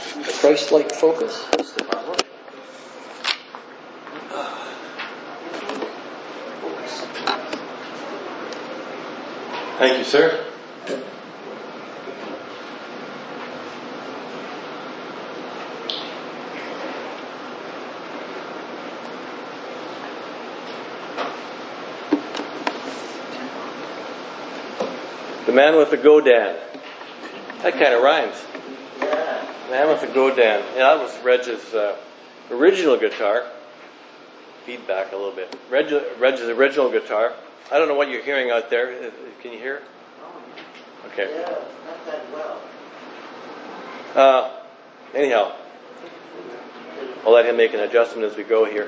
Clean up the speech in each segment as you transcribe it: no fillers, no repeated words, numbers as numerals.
Christ-like focus. Thank you, sir. The man with the Godan. That kind of rhymes. Yeah. Man with the Godan. Yeah, that was Reg's original guitar. Feedback a little bit. Reg's original guitar. I don't know what you're hearing out there. Can you hear? Okay. Yeah, not that well. Anyhow, I'll let him make an adjustment as we go here.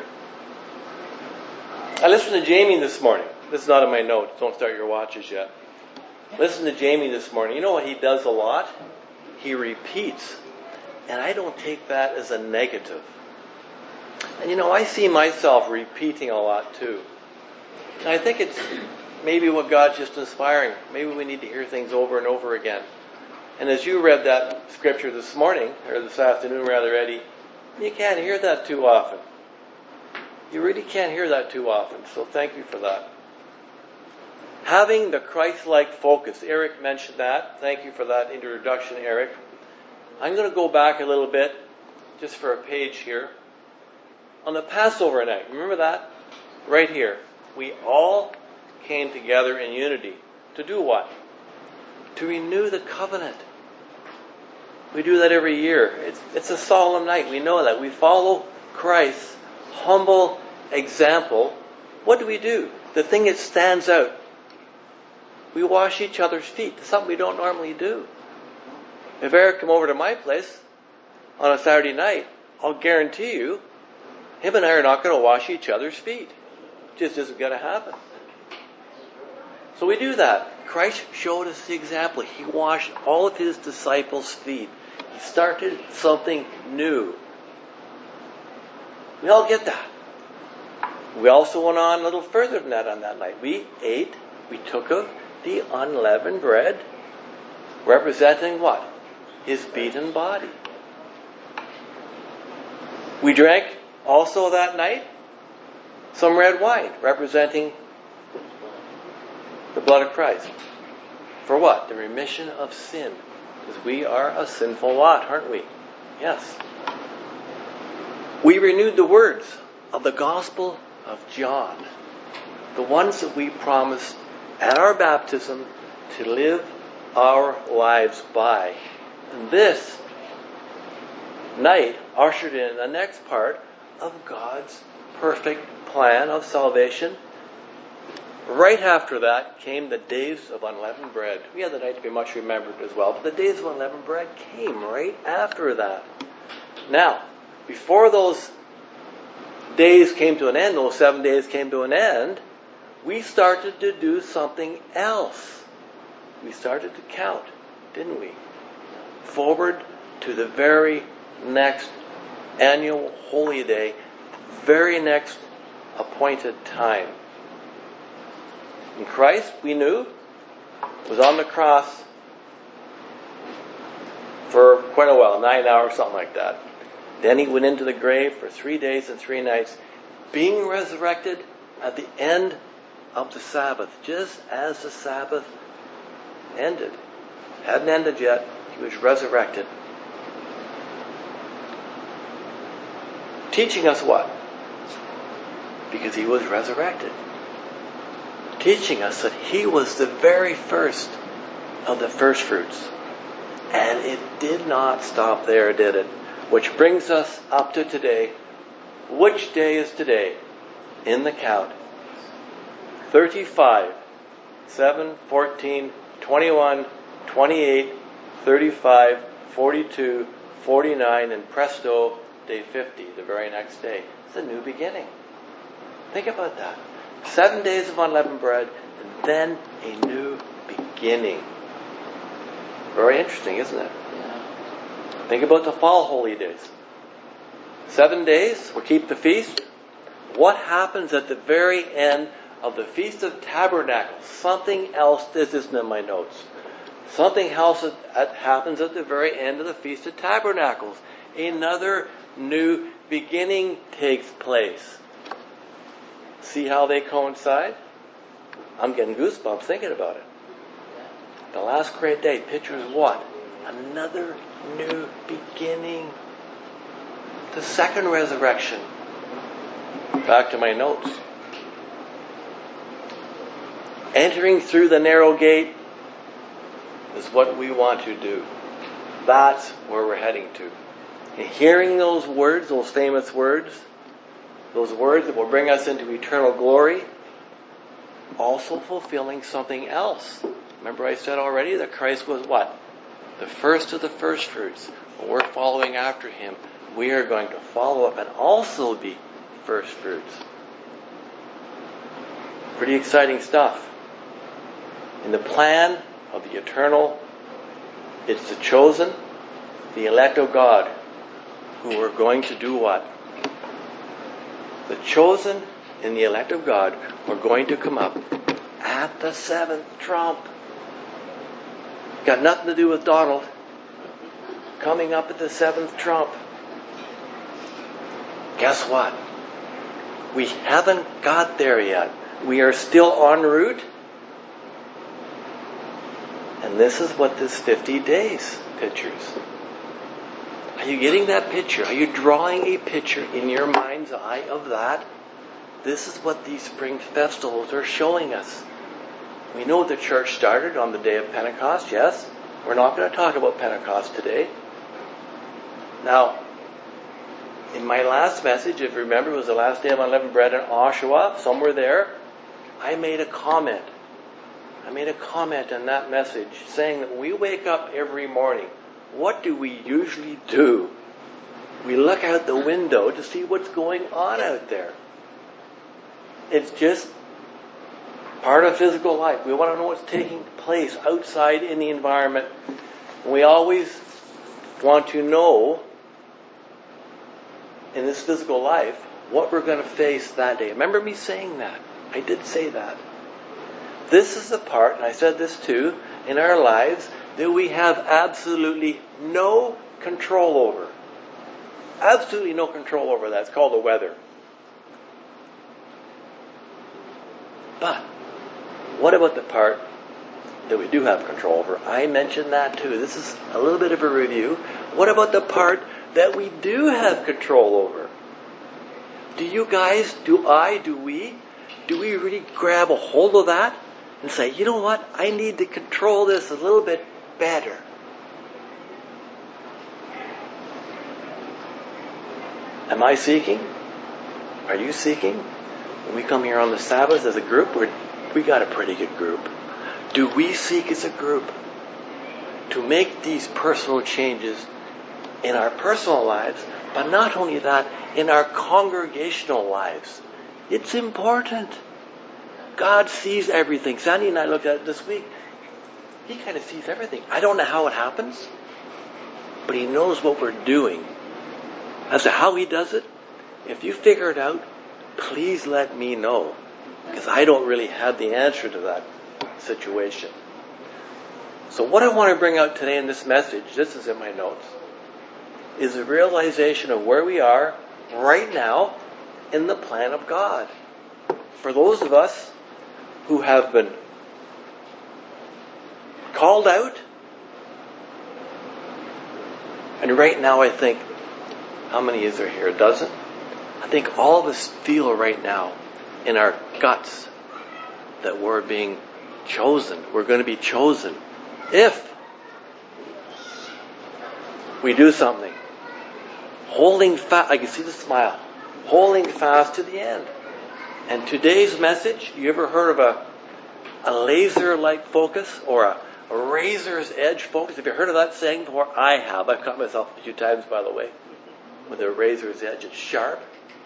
I listened to Jamie this morning. This is not in my notes. Don't start your watches yet. Listen to Jamie this morning. You know what he does a lot? He repeats. And I don't take that as a negative. And you know, I see myself repeating a lot too. And I think it's maybe what God's just inspiring. Maybe we need to hear things over and over again. And as you read that scripture this morning, or this afternoon rather, Eddie, you can't hear that too often. You really can't hear that too often. So thank you for that. Having the Christ-like focus. Eric mentioned that. Thank you for that introduction, Eric. I'm going to go back a little bit, just for a page here. On the Passover night, remember that? Right here. We all came together in unity. To do what? To renew the covenant. We do that every year. It's a solemn night. We know that. We follow Christ's humble example. What do? The thing that stands out. We wash each other's feet. That's something we don't normally do. If Eric come over to my place on a Saturday night, I'll guarantee you, him and I are not going to wash each other's feet. It just isn't going to happen. So we do that. Christ showed us the example. He washed all of his disciples' feet. He started something new. We all get that. We also went on a little further than that on that night. We took of the unleavened bread, representing what? His beaten body. We drank also that night some red wine, representing the blood of Christ. For what? The remission of sin. Because we are a sinful lot, aren't we? Yes. We renewed the words of the Gospel of John. The ones that we promised at our baptism to live our lives by. And this night ushered in the next part of God's perfect plan of salvation. Right after that came the days of unleavened bread. We had the night to be much remembered as well, but the days of unleavened bread came right after that. Now, before those days came to an end, those 7 days came to an end, we started to do something else. We started to count, didn't we? Forward to the very next annual holy day, very next appointed time. And Christ, we knew, was on the cross for quite a while, 9 hours, something like that. Then he went into the grave for 3 days and 3 nights, being resurrected at the end of the Sabbath, just as the Sabbath ended. Hadn't ended yet. He was resurrected. Teaching us what? Because he was resurrected. Teaching us that he was the very first of the first fruits. And it did not stop there, did it? Which brings us up to today. Which day is today in the count? 35, 7, 14, 21, 28, 35, 42, 49, and presto, day 50, the very next day. It's a new beginning. Think about that. 7 days of unleavened bread, and then a new beginning. Very interesting, isn't it? Yeah. Think about the fall holy days. 7 days, we'll keep the feast. What happens at the very end of the Feast of Tabernacles? Something else, this isn't in my notes. Something else that happens at the very end of the Feast of Tabernacles. Another new beginning takes place. See how they coincide? I'm getting goosebumps thinking about it. The last great day pictures what? Another new beginning. The second resurrection. Back to my notes. Entering through the narrow gate is what we want to do. That's where we're heading to. And hearing those words, those famous words, those words that will bring us into eternal glory, also fulfilling something else. Remember I said already that Christ was what? The first of the first fruits. Well, we're following after Him. We are going to follow up and also be first fruits. Pretty exciting stuff. In the plan of the eternal, it's the chosen, the elect of God, who are going to do what? The chosen and the elect of God are going to come up at the seventh trump. Got nothing to do with Donald. Coming up at the seventh trump. Guess what? We haven't got there yet. We are still en route. And this is what this 50 days pictures. Are you getting that picture? Are you drawing a picture in your mind's eye of that? This is what these spring festivals are showing us. We know the church started on the day of Pentecost, yes? We're not going to talk about Pentecost today. Now, in my last message, if you remember, it was the last day of unleavened bread in Oshawa, somewhere there, I made a comment. I made a comment in that message saying that we wake up every morning. What do we usually do? We look out the window to see what's going on out there. It's just part of physical life. We want to know what's taking place outside in the environment. And we always want to know in this physical life what we're going to face that day. Remember me saying that? I did say that. This is the part, and I said this too, in our lives that we have absolutely no control over. Absolutely no control over that. It's called the weather. But what about the part that we do have control over? I mentioned that too. This is a little bit of a review. What about the part that we do have control over? Do you guys, do we really grab a hold of that and say, you know what, I need to control this a little bit better? Am I seeking? Are you seeking? When we come here on the Sabbath as a group, we got a pretty good group. Do we seek as a group to make these personal changes in our personal lives, but not only that, in our congregational lives? It's important. God sees everything. Sandy and I looked at it this week. He kind of sees everything. I don't know how it happens, but He knows what we're doing. As to how He does it, if you figure it out, please let me know, because I don't really have the answer to that situation. So what I want to bring out today in this message, this is in my notes, is a realization of where we are right now in the plan of God. For those of us who have been called out, and right now I think, how many is there here? A dozen? I think all of us feel right now in our guts that we're being chosen. We're going to be chosen if we do something. Holding fast, I can see the smile. Holding fast to the end. And today's message, you ever heard of a laser-like focus or a razor's edge focus? Have you heard of that saying before? I have. I've cut myself a few times, by the way. With a razor's edge, it's sharp.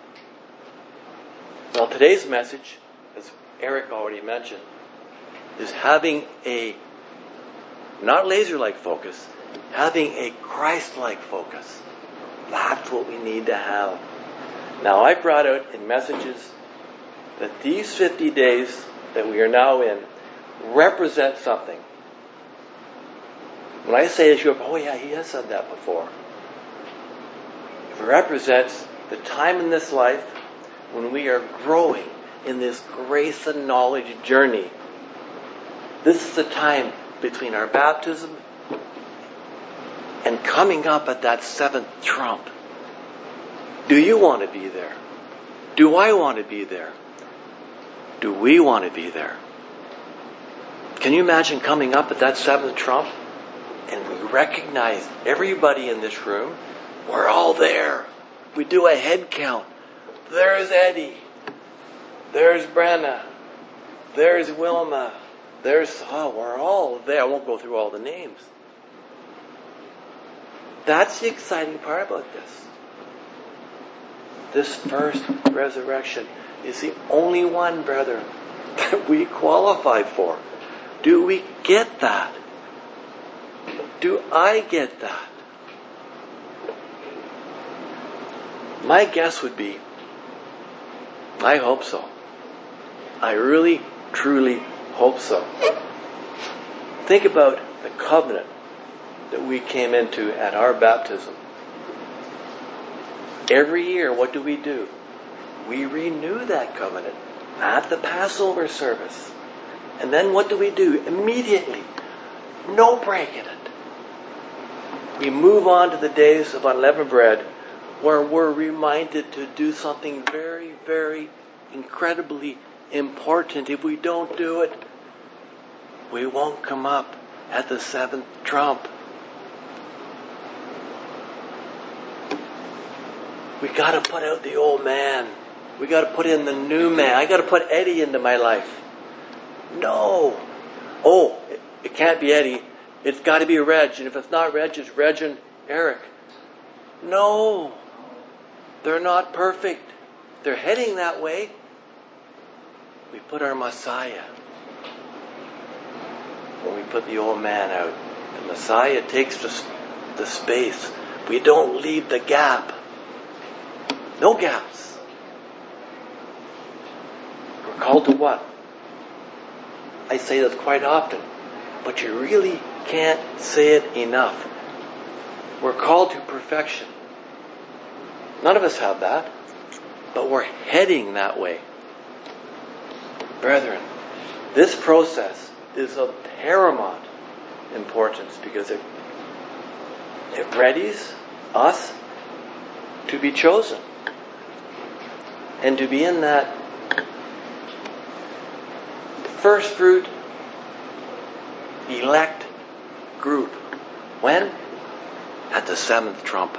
Well, today's message, as Eric already mentioned, is having a not laser-like focus, having a Christ-like focus. That's what we need to have. Now, I brought out in messages that these 50 days that we are now in represent something. When I say this, you're oh yeah, he has said that before. It represents the time in this life when we are growing in this grace and knowledge journey. This is the time between our baptism and coming up at that seventh trump. Do you want to be there? Do I want to be there? Do we want to be there? Can you imagine coming up at that seventh trump and we recognize everybody in this room? We're all there. We do a head count. There's Eddie. There's Brenna. There's Wilma. We're all there. I won't go through all the names. That's the exciting part about this. This first resurrection is the only one, brethren, that we qualify for. Do we get that? Do I get that? My guess would be, I hope so. I really, truly hope so. Think about the covenant that we came into at our baptism. Every year, what do? We renew that covenant at the Passover service. And then what do? Immediately, no break in it. We move on to the days of unleavened bread, where we're reminded to do something very, very incredibly important. If we don't do it, we won't come up at the seventh trump. We got to put out the old man. We got to put in the new man. I got to put Eddie into my life. No. Oh, it can't be Eddie. It's got to be Reg. And if it's not Reg, it's Reg and Eric. No. They're not perfect. They're heading that way. We put our Messiah. When we put the old man out, the Messiah takes the space. We don't leave the gap. No gaps. We're called to what? I say this quite often, but you really can't say it enough. We're called to perfection. None of us have that, but we're heading that way. Brethren, this process is of paramount importance because it readies us to be chosen and to be in that first fruit elect group. When? At the seventh trump.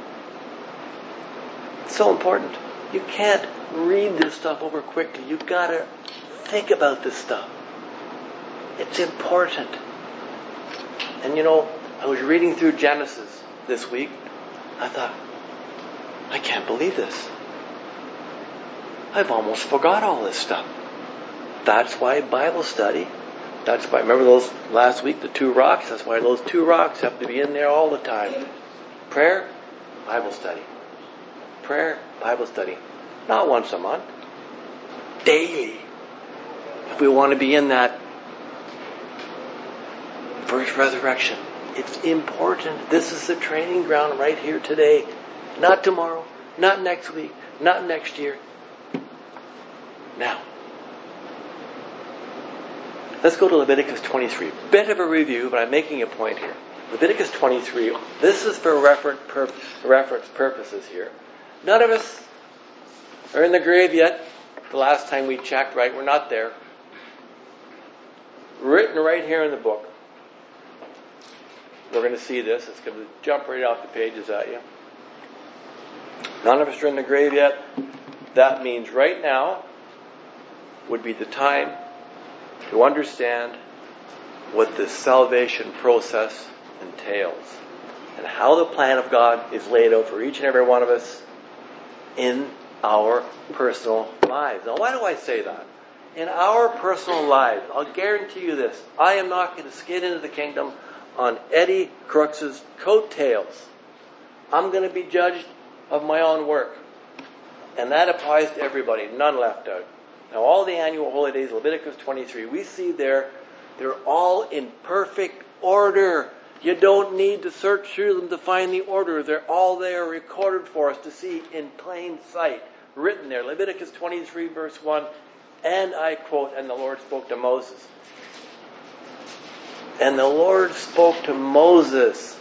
It's so important. You can't read this stuff over quickly. You've got to think about this stuff. It's important. And I was reading through Genesis this week. I thought, I can't believe this. I've almost forgot all this stuff. That's why Bible study. That's why, remember those last week, the 2 rocks? That's why those 2 rocks have to be in there all the time. Prayer, Bible study. Prayer, Bible study. Not once a month. Daily. If we want to be in that first resurrection. It's important. This is the training ground right here today. Not tomorrow. Not next week. Not next year. Now. Let's go to Leviticus 23. Bit of a review, but I'm making a point here. Leviticus 23. This is for reference purposes here. None of us are in the grave yet. The last time we checked, right? We're not there. Written right here in the book. We're going to see this. It's going to jump right off the pages at you. None of us are in the grave yet. That means right now would be the time to understand what this salvation process entails and how the plan of God is laid out for each and every one of us in our personal lives. Now, why do I say that? In our personal lives, I'll guarantee you this, I am not going to skid into the kingdom on Eddie Crooks's coattails. I'm going to be judged of my own work. And that applies to everybody, none left out. Now, all the annual holy days, Leviticus 23, we see there, they're all in perfect order. You don't need to search through them to find the order. They're all there, recorded for us to see in plain sight. Written there. Leviticus 23 verse 1. And I quote, and the Lord spoke to Moses. And the Lord spoke to Moses.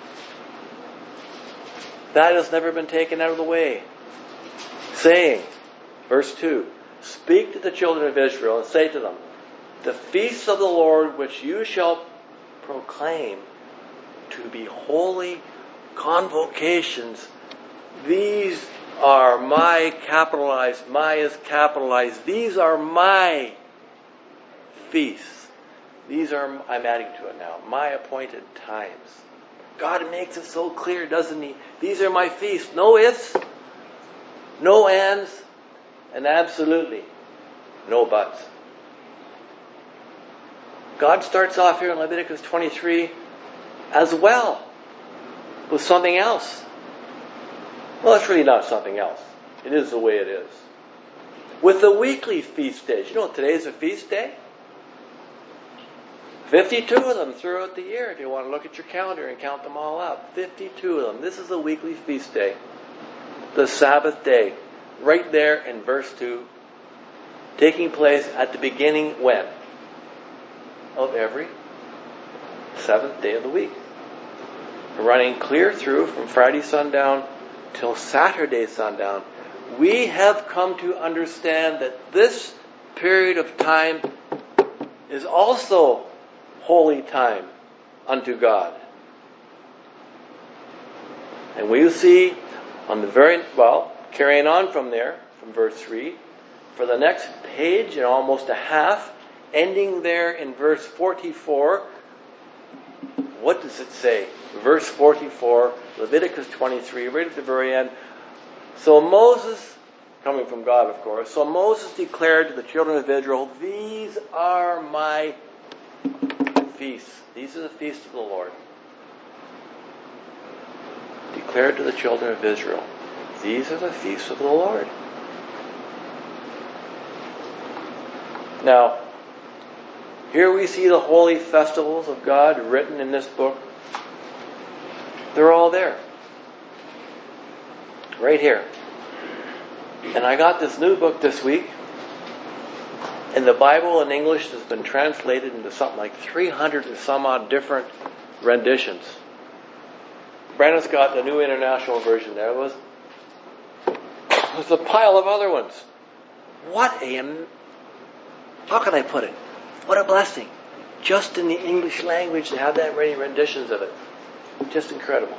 That has never been taken out of the way. Saying, verse 2, speak to the children of Israel and say to them, the feasts of the Lord which you shall proclaim to be holy convocations, these are my, capitalized, my is capitalized, these are my feasts. These are, I'm adding to it now, my appointed times. God makes it so clear, doesn't He? These are my feasts. No ifs, no ands, and absolutely no buts. God starts off here in Leviticus 23 as well with something else. Well, it's really not something else. It is the way it is. With the weekly feast days. You know, today's a feast day. 52 of them throughout the year, if you want to look at your calendar and count them all up. 52 of them. This is a weekly feast day. The Sabbath day. Right there in verse 2. Taking place at the beginning when? Of every seventh day of the week. Running clear through from Friday sundown till Saturday sundown. We have come to understand that this period of time is also holy time unto God. And we see on the carrying on from there, from verse 3, for the next page and almost a half, ending there in verse 44, what does it say? Verse 44, Leviticus 23, right at the very end. So Moses, coming from God of course, so Moses declared to the children of Israel, these are my feasts. These are the feasts of the Lord. Declared to the children of Israel, these are the feasts of the Lord. Now, here we see the holy festivals of God written in this book. They're all there. Right here. And I got this new book this week. And the Bible in English has been translated into something like 300 and some odd different renditions. Brandon's got the New International Version there. There's a pile of other ones. How can I put it? What a blessing. Just in the English language to have that many renditions of it. Just incredible.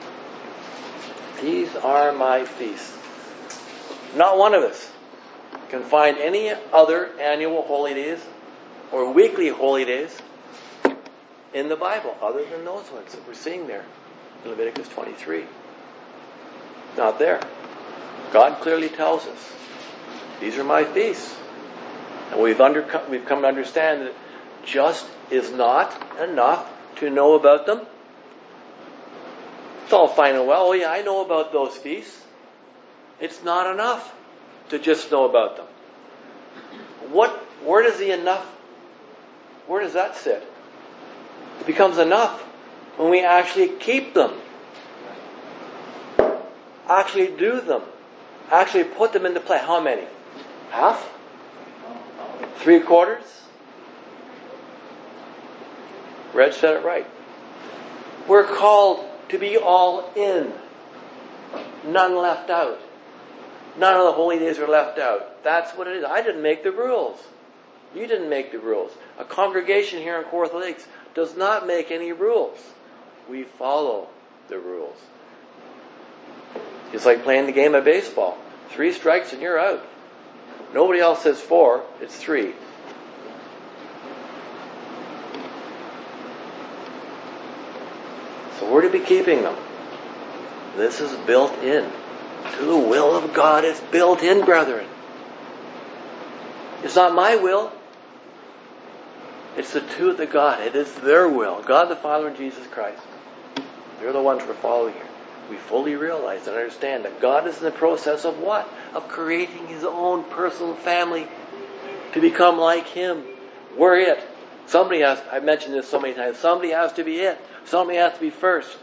These are my feasts. Not one of us can find any other annual holy days or weekly holy days in the Bible other than those ones that we're seeing there in Leviticus 23. Not there. God clearly tells us, these are my feasts. And we've come to understand that just is not enough to know about them. It's all fine and well. Oh yeah, I know about those feasts. It's not enough to just know about them. Where does the enough, where does that sit? It becomes enough when we actually keep them. Actually do them. Actually put them into play. How many? Half? 3/4? Reg said it right. We're called to be all in. None left out. None of the holy days are left out. That's what it is. I didn't make the rules. You didn't make the rules. A congregation here in Kawartha Lakes does not make any rules. We follow the rules. It's like playing the game of baseball. 3 strikes and you're out. Nobody else says 4, it's 3. So we're to be keeping them. This is built in. To the will of God, it's built in, brethren. It's not my will. It's the two of the Godhead. It's their will. God the Father and Jesus Christ. They're the ones we're following here. We fully realize and understand that God is in the process of what? Of creating His own personal family to become like Him. We're it. Somebody has, I've mentioned this so many times, somebody has to be it. Something has to be first.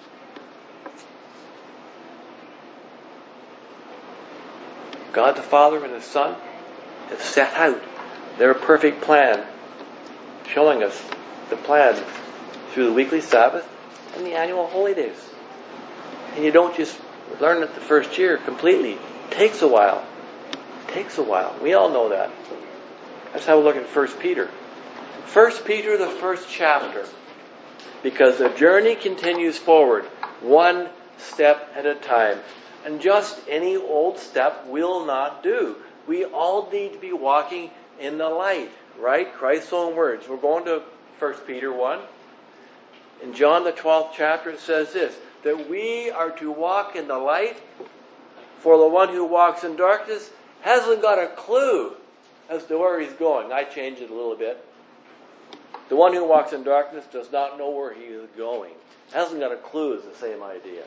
God the Father and His Son have set out their perfect plan, showing us the plan through the weekly Sabbath and the annual holy days. And you don't just learn it the first year completely. It takes a while. It takes a while. We all know that. Let's have a look at 1 Peter. 1 Peter, the first chapter. Because the journey continues forward, one step at a time. And just any old step will not do. We all need to be walking in the light, right? Christ's own words. We're going to 1 Peter 1. In John the 12th chapter it says this, that we are to walk in the light, for the one who walks in darkness hasn't got a clue as to where he's going. I changed it a little bit. The one who walks in darkness does not know where he is going. Hasn't got a clue is the same idea.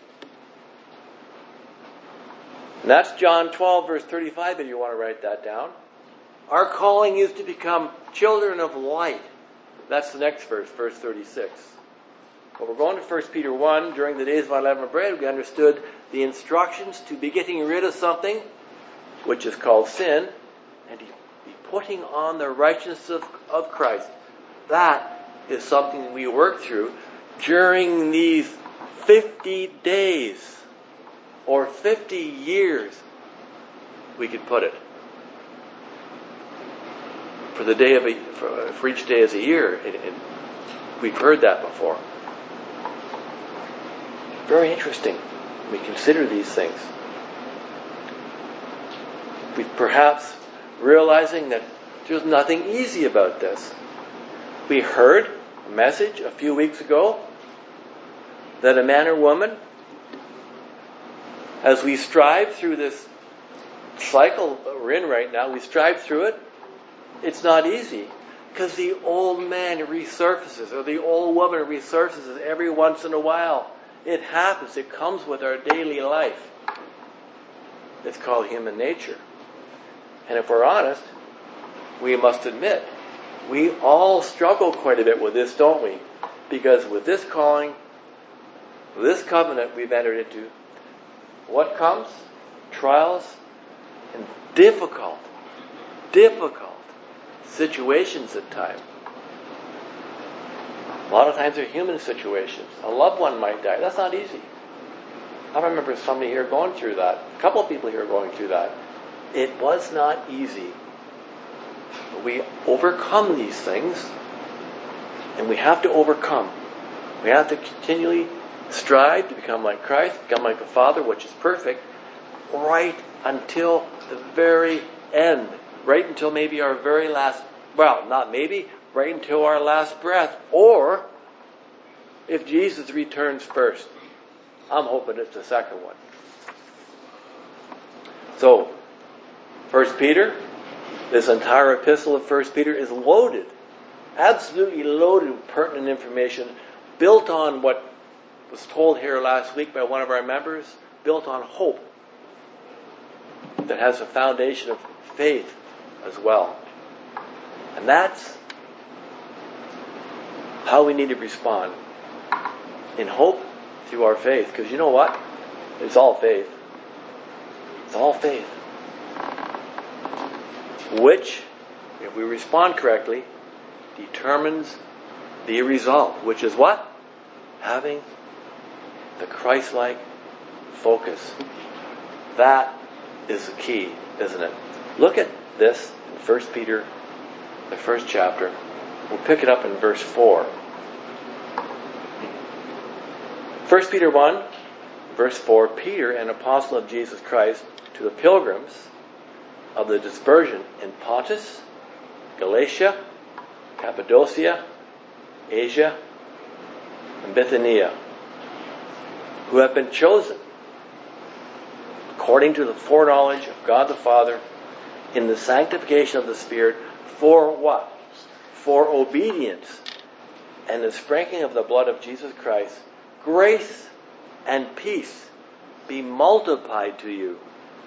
And that's John 12 verse 35 if you want to write that down. Our calling is to become children of light. That's the next verse, verse 36. But we're going to 1 Peter 1. During the days of unleavened bread, we understood the instructions to be getting rid of something, which is called sin, and to be putting on the righteousness of Christ. That is something we work through during these 50 days or 50 years, we could put it. For each day is a year. We've heard that before. Very interesting. We consider these things. We perhaps realizing that there's nothing easy about this. We heard a message a few weeks ago that a man or woman, as we strive through this cycle that we're in right now, we strive through it. It's not easy because the old man resurfaces or the old woman resurfaces every once in a while. It happens. It comes with our daily life. It's called human nature. And if we're honest, we must admit, we all struggle quite a bit with this, don't we? Because with this calling, with this covenant we've entered into, what comes? Trials and difficult situations at times. A lot of times they're human situations. A loved one might die. That's not easy. I remember somebody here going through that. A couple of people here going through that. It was not easy. But we overcome these things, and we have to overcome. We have to continually strive to become like Christ, become like the Father, which is perfect, right until the very end. Right until maybe our very last, well, not maybe, right until our last breath. Or, if Jesus returns first. I'm hoping it's the second one. So, 1 Peter, this entire epistle of 1 Peter is loaded, absolutely loaded with pertinent information, built on what was told here last week by one of our members, built on hope that has a foundation of faith as well. And that's how we need to respond. In hope through our faith. Because you know what? It's all faith. It's all faith. Which, if we respond correctly, determines the result. Which is what? Having the Christ-like focus. That is the key, isn't it? Look at this in 1 Peter, the first chapter. We'll pick it up in verse 4. 1 Peter 1, verse 4, Peter, an apostle of Jesus Christ, to the pilgrims of the dispersion in Pontus, Galatia, Cappadocia, Asia, and Bithynia, who have been chosen according to the foreknowledge of God the Father in the sanctification of the Spirit for what? For obedience and the sprinkling of the blood of Jesus Christ. Grace and peace be multiplied to you.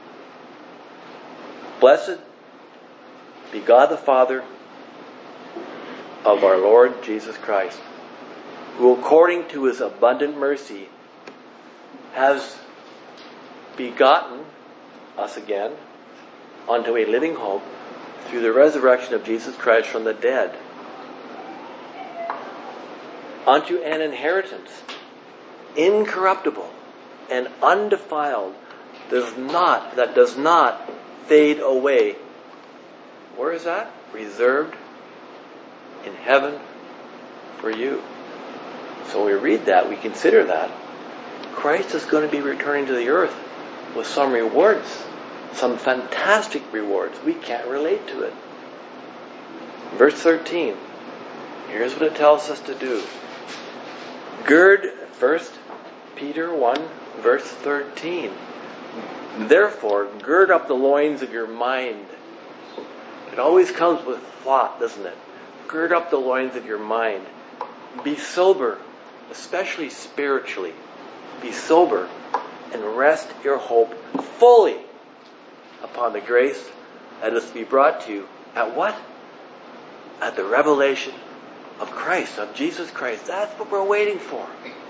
Blessed be God the Father of our Lord Jesus Christ, who according to his abundant mercy has begotten us again unto a living hope through the resurrection of Jesus Christ from the dead, unto an inheritance incorruptible and undefiled, that does not fade away. Where is that? Reserved in heaven for you. So we read that, we consider that. Christ is going to be returning to the earth with some rewards, some fantastic rewards. We can't relate to it. Verse 13. Here's what it tells us to do. Gird, 1 Peter 1, verse 13. Therefore, gird up the loins of your mind. It always comes with thought, doesn't it? Gird up the loins of your mind. Be sober, especially spiritually. Be sober and rest your hope fully upon the grace that is to be brought to you at what? At the revelation of Christ, of Jesus Christ. That's what we're waiting for.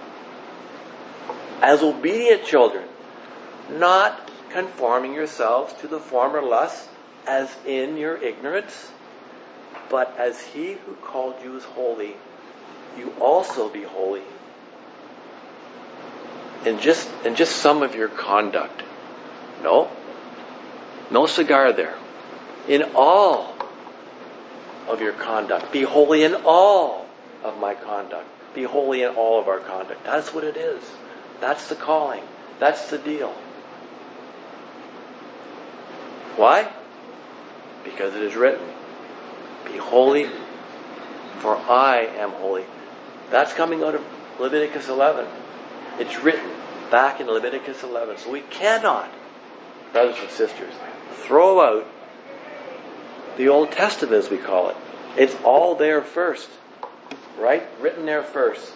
As obedient children, not conforming yourselves to the former lusts as in your ignorance, but as he who called you is holy, you also be holy. And just some of your conduct. No cigar there. In all of your conduct. Be holy in all of my conduct. Be holy in all of our conduct. That's what it is. That's the calling. That's the deal. Why? Because it is written, be holy, for I am holy. That's coming out of Leviticus 11. It's written back in Leviticus 11. So we cannot, brothers and sisters, throw out the Old Testament, as we call it. It's all there first. Right? Written there first.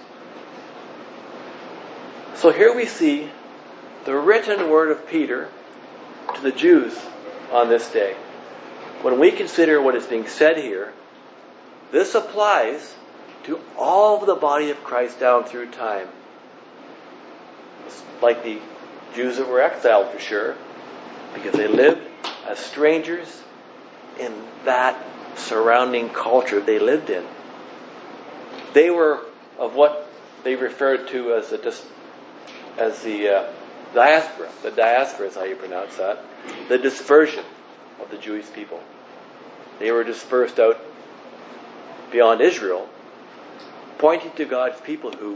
So here we see the written word of Peter to the Jews on this day. When we consider what is being said here, this applies to all of the body of Christ down through time. Like the Jews that were exiled, for sure, because they lived as strangers in that surrounding culture they lived in. They were of what they referred to as the diaspora. The diaspora is how you pronounce that. The dispersion of the Jewish people. They were dispersed out beyond Israel, pointing to God's people who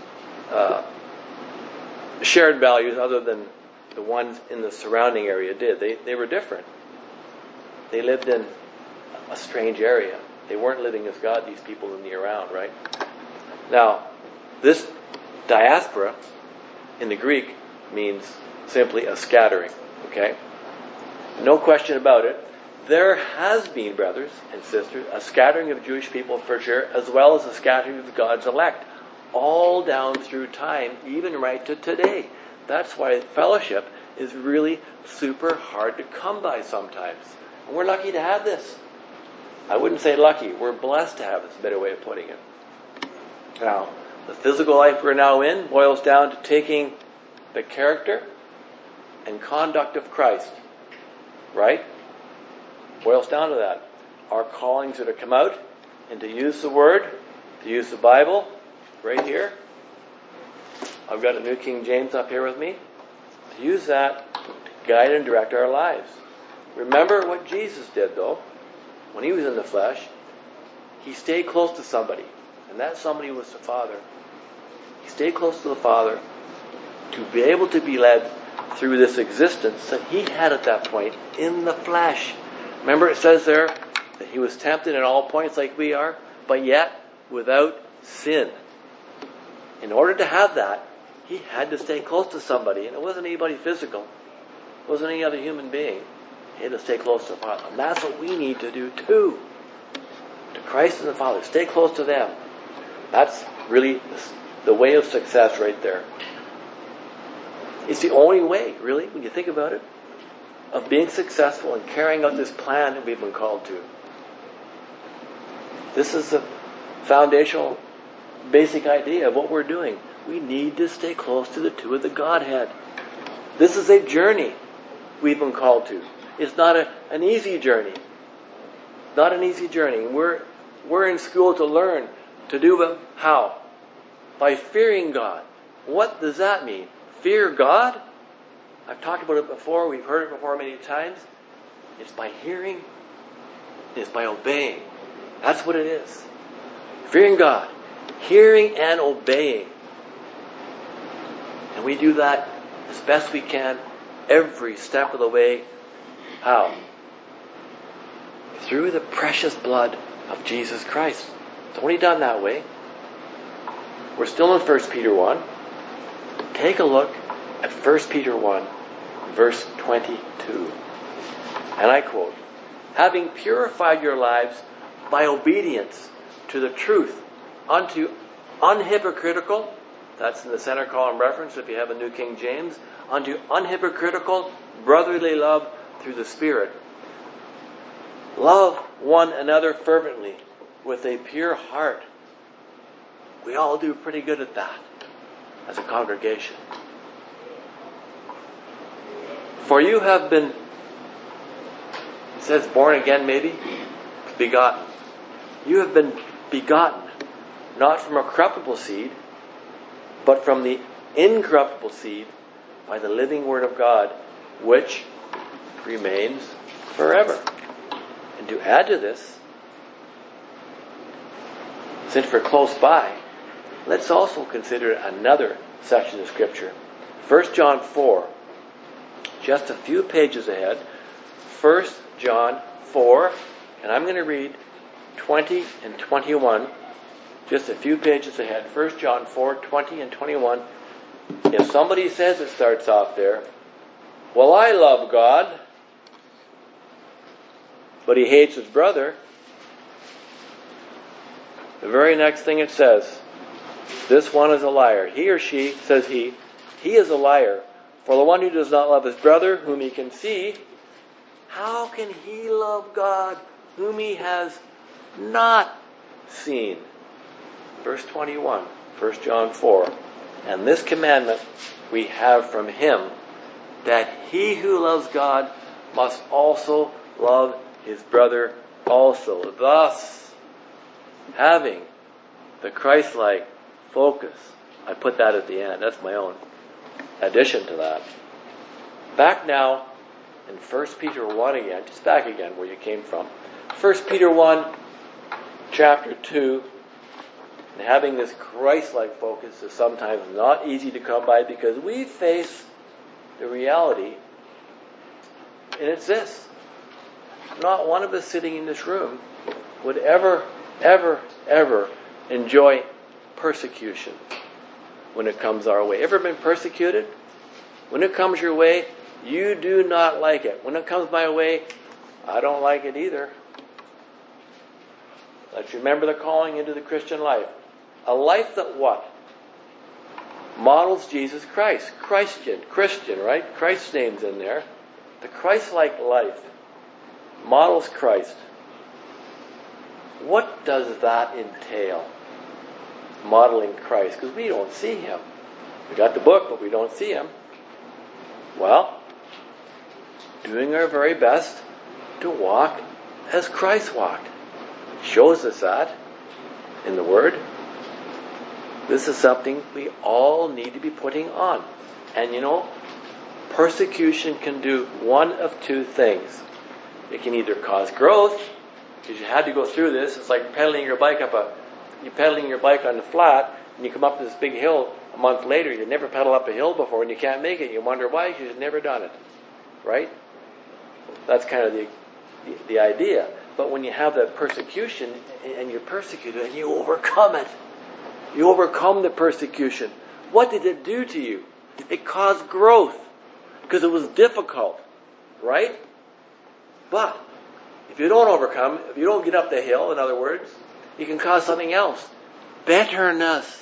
shared values other than the ones in the surrounding area did. They were different. They lived in a strange area. They weren't living as God, these people in the around, right? Now, this diaspora in the Greek means simply a scattering, okay? No question about it. There has been, brothers and sisters, a scattering of Jewish people for sure, as well as a scattering of God's elect, all down through time, even right to today. That's why fellowship is really super hard to come by sometimes. And we're lucky to have this. I wouldn't say lucky. We're blessed to have this, a better way of putting it. Now, the physical life we're now in boils down to taking the character and conduct of Christ. Right? Boils down to that. Our callings are to come out and to use the Word, to use the Bible, right here. I've got a New King James up here with me. To use that to guide and direct our lives. Remember what Jesus did, though. When he was in the flesh, he stayed close to somebody. And that somebody was the Father. He stayed close to the Father to be able to be led through this existence that he had at that point in the flesh. Remember it says there that he was tempted in all points like we are, but yet without sin. In order to have that, he had to stay close to somebody. And it wasn't anybody physical. It wasn't any other human being. He had to stay close to the Father. And that's what we need to do too. To Christ and the Father. Stay close to them. That's really the way of success right there. It's the only way, really, when you think about it, of being successful and carrying out this plan that we've been called to. This is the foundational basic idea of what we're doing. We need to stay close to the two of the Godhead. This is a journey we've been called to. It's not an easy journey. Not an easy journey. We're in school to learn to do it. How? By fearing God. What does that mean? Fear God? I've talked about it before. We've heard it before many times. It's by hearing. It's by obeying. That's what it is. Fearing God. Hearing and obeying. And we do that as best we can every step of the way. How? Through the precious blood of Jesus Christ. It's only done that way. We're still in 1 Peter 1. Take a look at 1 Peter 1, verse 22. And I quote, "Having purified your lives by obedience to the truth unto unhypocritical," that's in the center column reference if you have a New King James, "unto unhypocritical brotherly love through the Spirit. Love one another fervently with a pure heart." We all do pretty good at that as a congregation. "For you have been," it says born again maybe, begotten. "You have been begotten, not from a corruptible seed, but from the incorruptible seed, by the living word of God, which remains forever." And to add to this, since we're close by, let's also consider another section of Scripture. 1 John 4, just a few pages ahead. 1 John 4, and I'm going to read 20 and 21, just a few pages ahead. 1 John 4, 20 and 21. If somebody says it starts off there, "Well, I love God," but he hates his brother, the very next thing it says, "This one is a liar. He or she," says he is a liar. "For the one who does not love his brother, whom he can see, how can he love God, whom he has not seen?" Verse 21, 1 John 4. "And this commandment we have from him, that he who loves God must also love his brother also." Thus, having the Christ-like focus. I put that at the end. That's my own addition to that. Back now in 1 Peter 1 again. Just back again where you came from. 1 Peter 1, chapter 2. And having this Christ-like focus is sometimes not easy to come by because we face the reality. And it's this. Not one of us sitting in this room would ever enjoy persecution when it comes our way. Ever been persecuted? When it comes your way, you do not like it. When it comes my way, I don't like it either. Let's remember the calling into the Christian life. A life that what? Models Jesus Christ. Christian, right? Christ's name's in there. The Christ-like life models Christ. What does that entail? Modeling Christ. Because we don't see him. We got the book, but we don't see him. Well, doing our very best to walk as Christ walked. Shows us that in the Word. This is something we all need to be putting on. And you know, persecution can do one of two things. It can either cause growth, because you had to go through this. It's like pedaling your bike on the flat, and you come up to this big hill a month later. You never pedal up a hill before, and you can't make it. You wonder why, because you've never done it. Right? That's kind of the idea. But when you have that persecution, and you're persecuted, and you overcome it, you overcome the persecution. What did it do to you? It caused growth, because it was difficult. Right? But if you don't overcome, if you don't get up the hill, in other words, you can cause something else. Bitterness.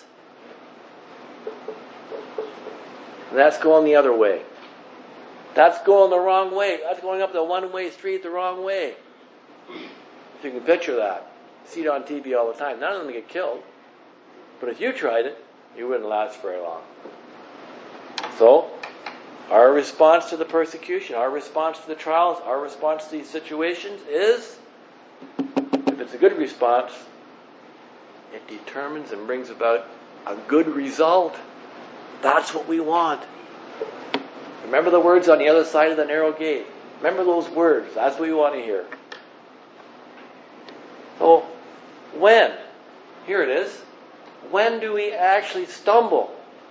And that's going the other way. That's going the wrong way. That's going up the one-way street the wrong way. If you can picture that. You see it on TV all the time. None of them get killed. But if you tried it, you wouldn't last very long. So, our response to the persecution, our response to the trials, our response to these situations is, if it's a good response, it determines and brings about a good result. That's what we want. Remember the words on the other side of the narrow gate. Remember those words. That's what we want to hear. So, when? Here it is. When do we actually stumble?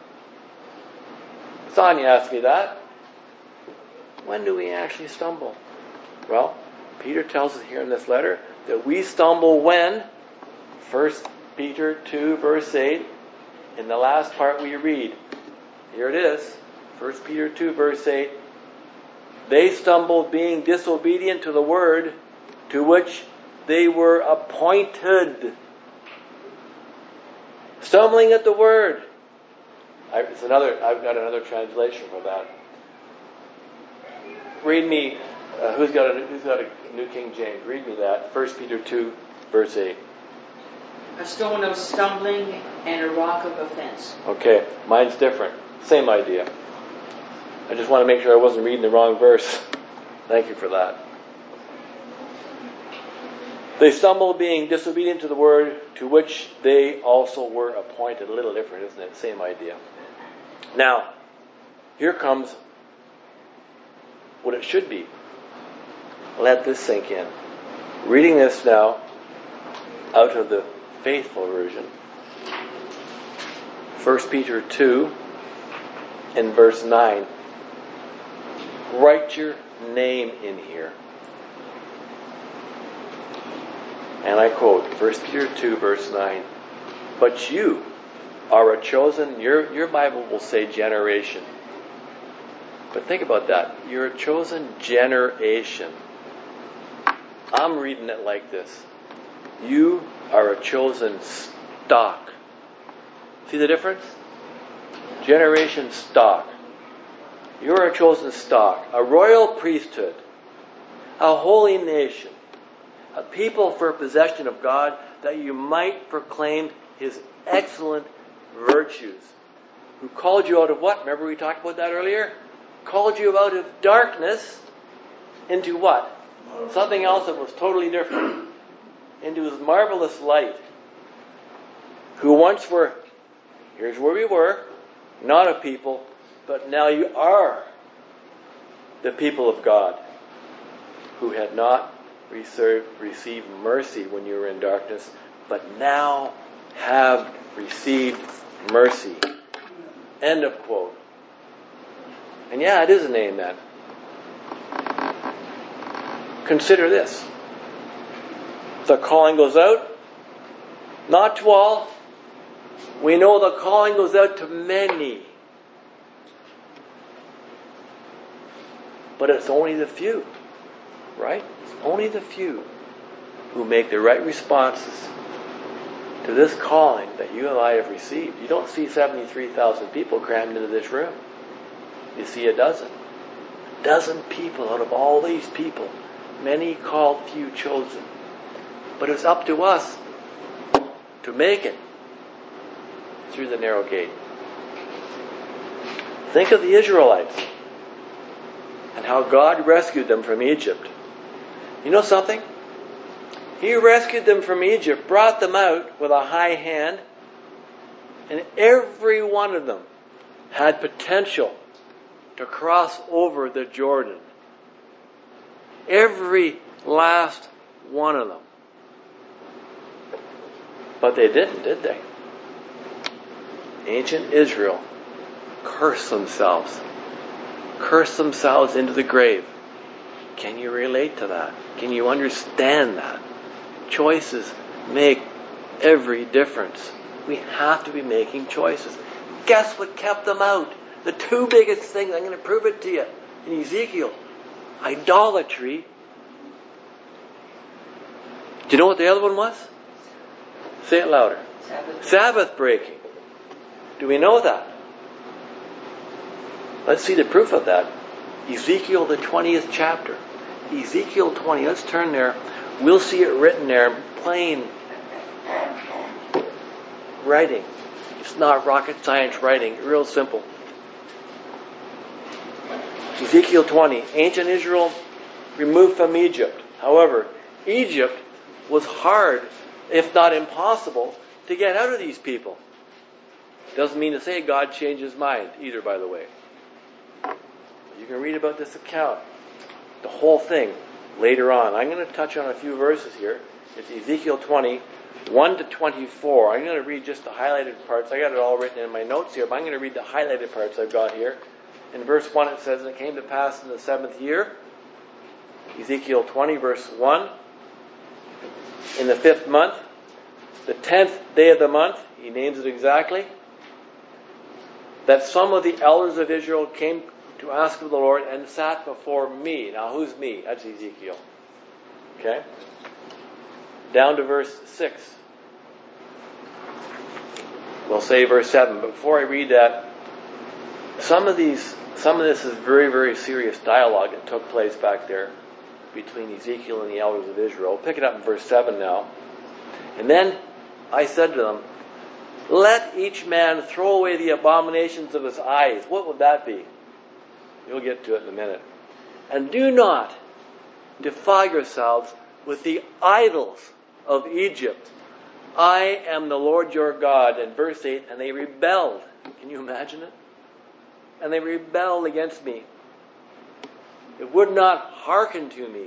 Sonia asked me that. When do we actually stumble? Well, Peter tells us here in this letter that we stumble when, 1 Peter 2 verse 8, in the last part we read, here it is, 1 Peter 2 verse 8, they stumbled being disobedient to the word to which they were appointed. Stumbling at the word. I've got another translation for that. Read me, who's got a New King James? Read me that. 1 Peter 2 verse 8. A stone of stumbling and a rock of offense. Okay, mine's different. Same idea. I just want to make sure I wasn't reading the wrong verse. Thank you for that. They stumble being disobedient to the word to which they also were appointed. A little different, isn't it? Same idea. Now, here comes what it should be. Let this sink in. Reading this now out of the Faithful Version. 1 Peter 2 in verse 9. Write your name in here. And I quote, 1 Peter 2 verse 9. But you are a chosen, your Bible will say generation. But think about that. You're a chosen generation. I'm reading it like this. You are a chosen stock. See the difference? Generation stock. You're a chosen stock. A royal priesthood. A holy nation. A people for possession of God, that you might proclaim His excellent virtues. Who called you out of what? Remember we talked about that earlier? Called you out of darkness into what? Something else that was totally different. Into His marvelous light. Who once were, here's where we were, not a people, but now you are the people of God, who had not received mercy when you were in darkness, but now have received mercy. End of quote. And yeah, it is an amen. Consider this. The calling goes out, not to all. We know the calling goes out to many. But it's only the few, right? It's only the few who make the right responses to this calling that you and I have received. You don't see 73,000 people crammed into this room. You see a dozen. A dozen people out of all these people. Many called, few chosen. But it's up to us to make it through the narrow gate. Think of the Israelites and how God rescued them from Egypt. You know something? He rescued them from Egypt, brought them out with a high hand, and every one of them had potential to cross over the Jordan. Every last one of them. But they didn't, did they? Ancient Israel cursed themselves. Cursed themselves into the grave. Can you relate to that? Can you understand that? Choices make every difference. We have to be making choices. Guess what kept them out? The two biggest things, I'm going to prove it to you, in Ezekiel. Idolatry. Do you know what the other one was? Say it louder. Sabbath breaking. Do we know that? Let's see the proof of that. Ezekiel, the 20th chapter. Ezekiel 20. Let's turn there. We'll see it written there in plain writing. It's not rocket science writing, real simple. Ezekiel 20, ancient Israel removed from Egypt. However, Egypt was hard, if not impossible, to get out of these people. Doesn't mean to say God changed his mind either, by the way. You can read about this account, the whole thing, later on. I'm going to touch on a few verses here. It's Ezekiel 20, 1 to 24. I'm going to read just the highlighted parts. I got it all written in my notes here, but I'm going to read the highlighted parts I've got here. In verse 1 it says, "And it came to pass in the 7th year," Ezekiel 20, verse 1, "in the 5th month, the 10th day of the month," he names it exactly, "that some of the elders of Israel came to ask of the Lord and sat before me." Now who's me? That's Ezekiel. Okay? Down to verse 6. We'll say verse 7. But before I read that, some of this is very, very serious dialogue that took place back there between Ezekiel and the elders of Israel. Pick it up in verse 7 now. "And then I said to them, let each man throw away the abominations of his eyes." What would that be? You'll get to it in a minute. "And do not defile yourselves with the idols of Egypt. I am the Lord your God." And verse 8, "and they rebelled." Can you imagine it? "And they rebelled against me. It would not hearken to me.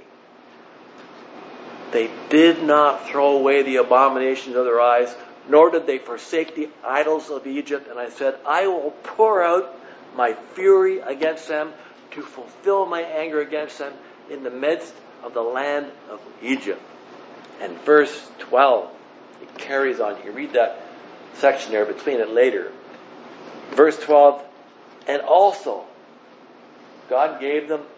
They did not throw away the abominations of their eyes, nor did they forsake the idols of Egypt. And I said, I will pour out my fury against them to fulfill my anger against them in the midst of the land of Egypt." And verse 12, it carries on. You can read that section there between it later. Verse 12, "And also, God gave them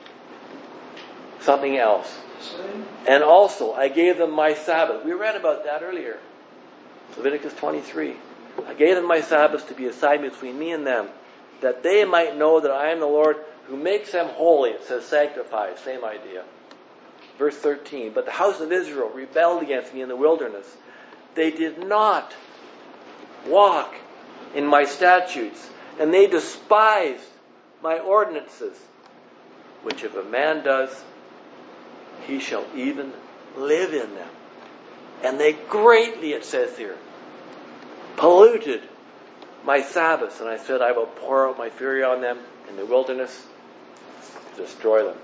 something else. And also, I gave them my Sabbath." We read about that earlier. Leviticus 23. "I gave them my Sabbaths to be a sign between me and them, that they might know that I am the Lord who makes them holy." It says sanctify, same idea. Verse 13, "But the house of Israel rebelled against me in the wilderness. They did not walk in my statutes, and they despised my ordinances, which if a man does, he shall even live in them. And they greatly," it says here, "polluted my Sabbaths. And I said, I will pour out my fury on them in the wilderness to destroy them."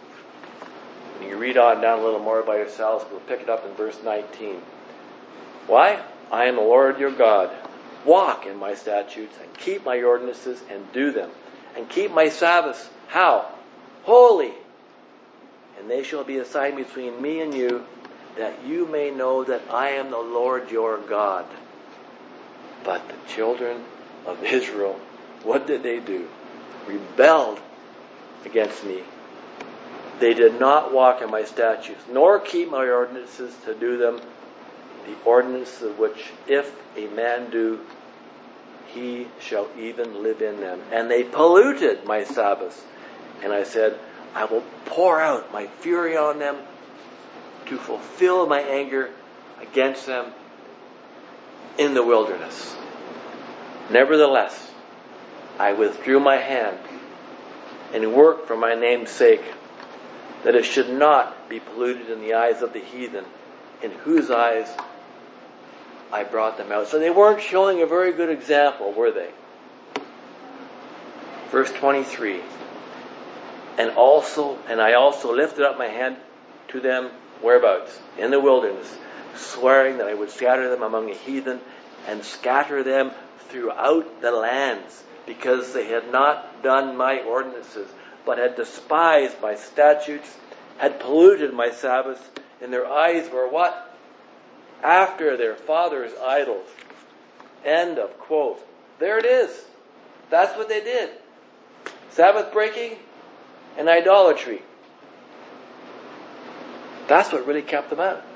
And you read on down a little more by yourselves. We'll pick it up in verse 19. "Why? I am the Lord your God. Walk in my statutes and keep my ordinances and do them. And keep my Sabbaths." How? "Holy. And they shall be a sign between me and you, that you may know that I am the Lord your God." But the children of Israel, what did they do? Rebelled against me. They did not walk in my statutes, nor keep my ordinances to do them, the ordinances of which if a man do, he shall even live in them. And they polluted my Sabbaths. And I said, I will pour out my fury on them to fulfill my anger against them in the wilderness. Nevertheless, I withdrew my hand and worked for my name's sake, that it should not be polluted in the eyes of the heathen, in whose eyes I brought them out. So they weren't showing a very good example, were they? Verse 23. And I also lifted up my hand to them, whereabouts? In the wilderness, swearing that I would scatter them among the heathen and scatter them throughout the lands, because they had not done my ordinances, but had despised my statutes, had polluted my Sabbaths, and their eyes were what? After their fathers' idols. End of quote. There it is. That's what they did. Sabbath breaking and idolatry. That's what really kept them out.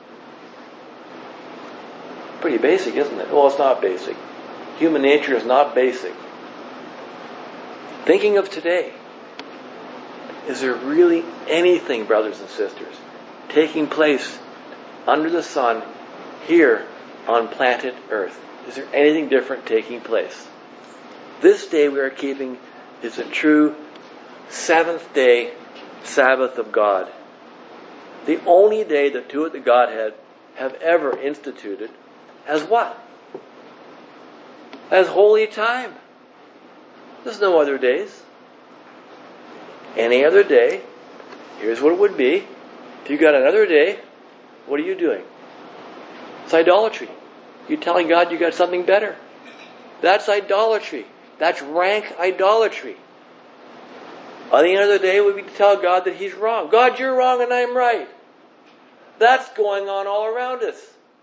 Pretty basic, isn't it? Well, it's not basic. Human nature is not basic. Thinking of today, is there really anything, brothers and sisters, taking place under the sun here on planet Earth? Is there anything different taking place? This day we are keeping is a true seventh day Sabbath of God. The only day the two of the Godhead have ever instituted as what? As holy time. There's no other days. Any other day, here's what it would be. If you got another day, what are you doing? It's idolatry. You're telling God you got something better. That's idolatry. That's rank idolatry. Any other day would be to tell God that He's wrong. God, you're wrong and I'm right. That's going on all around us.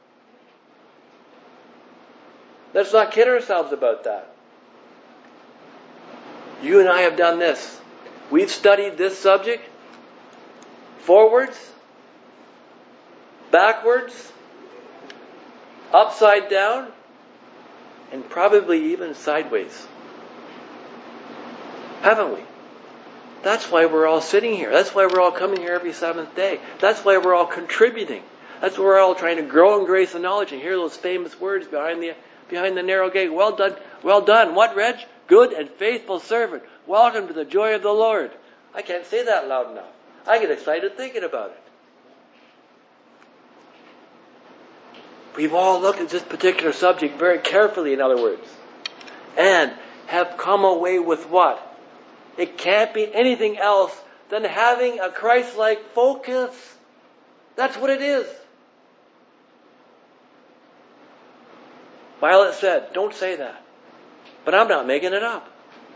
Let's not kid ourselves about that. You and I have done this. We've studied this subject forwards, backwards, upside down, and probably even sideways. Haven't we? That's why we're all sitting here. That's why we're all coming here every seventh day. That's why we're all contributing. That's why we're all trying to grow in grace and knowledge and hear those famous words behind the narrow gate. Well done, well done. What, Reg? Good and faithful servant. Welcome to the joy of the Lord. I can't say that loud enough. I get excited thinking about it. We've all looked at this particular subject very carefully, in other words, and have come away with what? It can't be anything else than having a Christ-like focus. That's what it is. Violet said, don't say that. But I'm not making it up.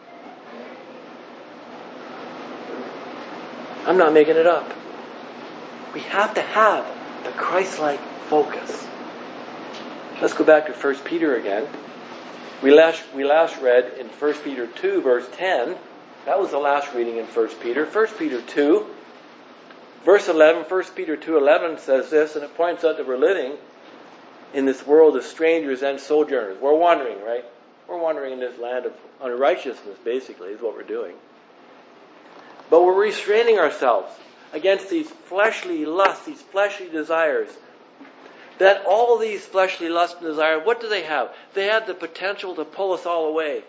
I'm not making it up. We have to have the Christ-like focus. Let's go back to 1 Peter again. We last read in 1 Peter 2, verse 10. That was the last reading in 1 Peter. 1 Peter 2, verse 11. 1 Peter 2:11 says this, and it points out that we're living in this world as strangers and sojourners. We're wandering, right? We're wandering in this land of unrighteousness, basically, is what we're doing. But we're restraining ourselves against these fleshly lusts, these fleshly desires. That all these fleshly lusts and desires, what do they have? They have the potential to pull us all away.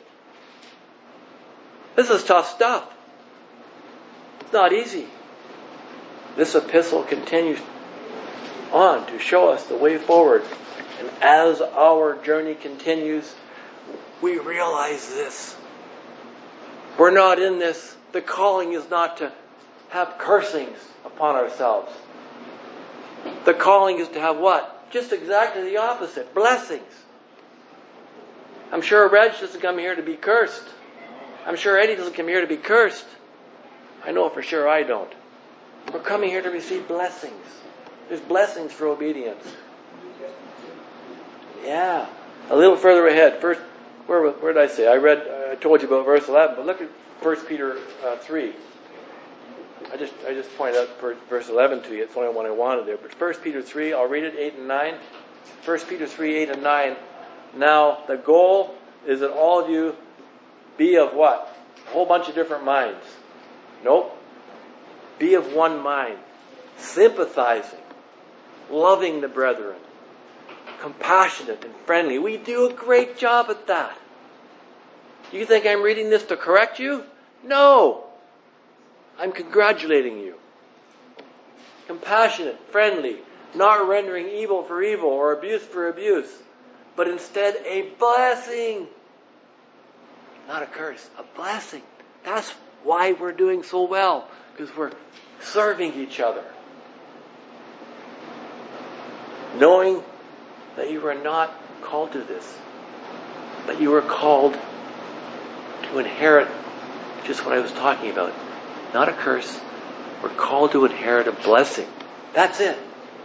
This is tough stuff. It's not easy. This epistle continues on to show us the way forward. And as our journey continues, we realize this. We're not in this. The calling is not to have cursings upon ourselves. The calling is to have what? Just exactly the opposite. Blessings. I'm sure Reg doesn't come here to be cursed. I'm sure Eddie doesn't come here to be cursed. I know for sure I don't. We're coming here to receive blessings. There's blessings for obedience. Yeah. A little further ahead. First, where did I say? I told you about verse 11, but look at 1 Peter 3. I just pointed out verse 11 to you. It's the only one I wanted there. But 1 Peter 3, I'll read it, 8 and 9. 1 Peter 3, 8 and 9. Now, the goal is that all of you be of what? A whole bunch of different minds. Nope. Be of one mind. Sympathizing. Loving the brethren. Compassionate and friendly. We do a great job at that. You think I'm reading this to correct you? No. I'm congratulating you. Compassionate, friendly, not rendering evil for evil or abuse for abuse, but instead a blessing. Not a curse, a blessing. That's why we're doing so well, because we're serving each other. Knowing that you were not called to this, but you were called to inherit just what I was talking about. Not a curse. We're called to inherit a blessing. That's it.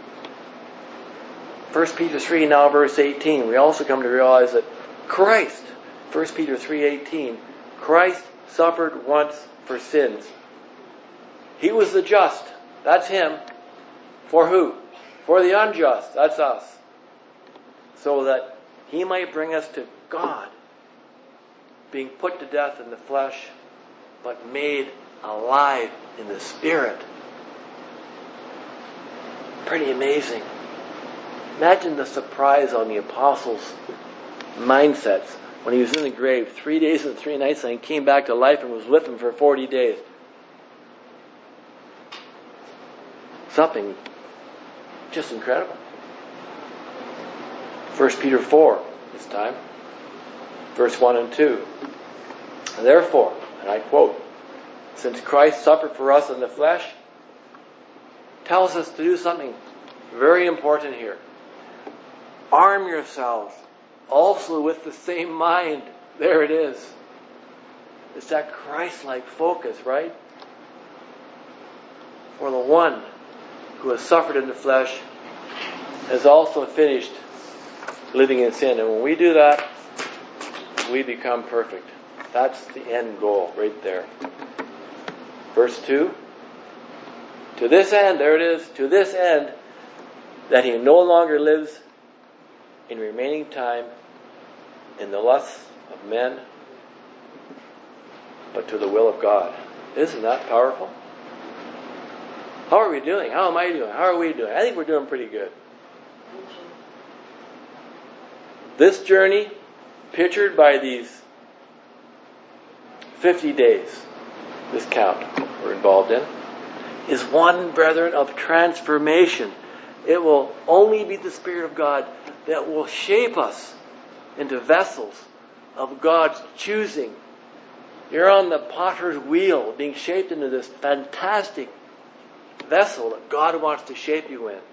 1 Peter 3, now verse 18. We also come to realize that Christ, 1 Peter 3:18, Christ suffered once for sins. He was the just. That's Him. For who? For the unjust. That's us. So that He might bring us to God, being put to death in the flesh, but made alive in the Spirit. Pretty amazing. Imagine the surprise on the apostles mindsets. When he was in the grave, 3 days and 3 nights, and he came back to life and was with him for 40 days. Something just incredible. 1 Peter 4, this time, verse 1 and 2. Therefore, and I quote, since Christ suffered for us in the flesh, tells us to do something very important here. Arm yourselves also with the same mind. There it is. It's that Christ-like focus, right? For the one who has suffered in the flesh has also finished living in sin. And when we do that, we become perfect. That's the end goal right there. Verse 2. To this end, there it is, to this end, that he no longer lives in remaining time in the lusts of men, but to the will of God. Isn't that powerful? How are we doing? How am I doing? How are we doing? I think we're doing pretty good. This journey, pictured by these 50 days, this count we're involved in, is one, brethren, of transformation. It will only be the Spirit of God that will shape us into vessels of God's choosing. You're on the potter's wheel, being shaped into this fantastic vessel that God wants to shape you in.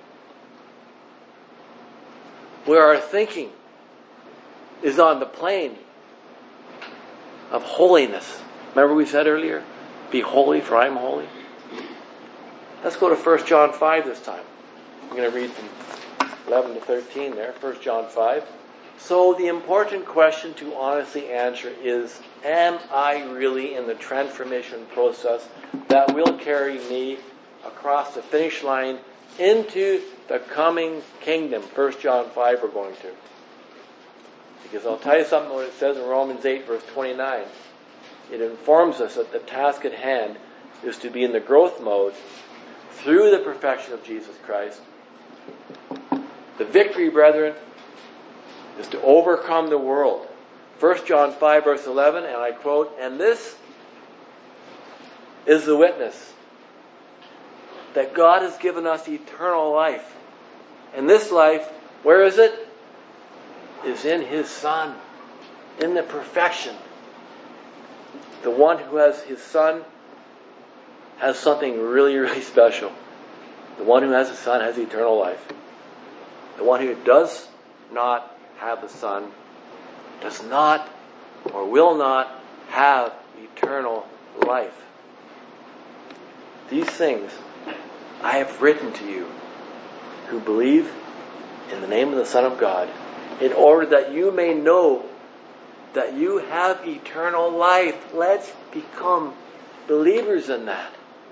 Where our thinking is on the plane of holiness. Remember we said earlier, be holy for I am holy? Let's go to 1 John 5 this time. I'm going to read from 11 to 13 there, 1 John 5. So the important question to honestly answer is, am I really in the transformation process that will carry me across the finish line into the coming kingdom? 1 John 5 we're going to. Because I'll tell you something what it says in Romans 8 verse 29. It informs us that the task at hand is to be in the growth mode through the perfection of Jesus Christ. The victory, brethren, is to overcome the world. 1 John 5 verse 11, and I quote, and this is the witness, that God has given us eternal life. And this life, where is it? Is in His Son, in the perfection. The one who has His Son has something really, really special. The one who has the Son has eternal life. The one who does not have the Son does not or will not have eternal life. These things I have written to you who believe in the name of the Son of God, in order that you may know that you have eternal life. Let's become believers in that.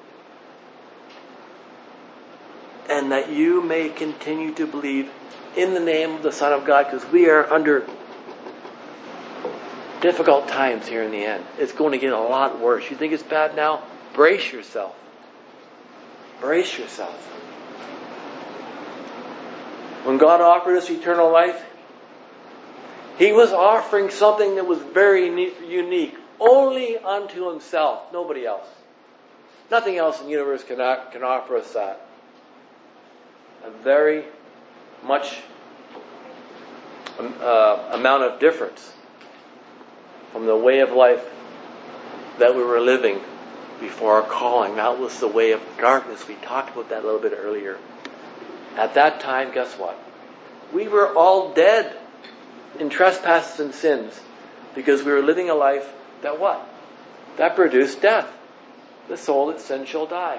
And that you may continue to believe in the name of the Son of God, because we are under difficult times here in the end. It's going to get a lot worse. You think it's bad now? Brace yourself. Brace yourself. When God offered us eternal life, He was offering something that was very unique, only unto Himself, nobody else. Nothing else in the universe can offer us that. A very much amount of difference from the way of life that we were living before our calling. That was the way of darkness. We talked about that a little bit earlier. At that time, guess what? We were all dead in trespasses and sins because we were living a life that what? That produced death. The soul that sins shall die.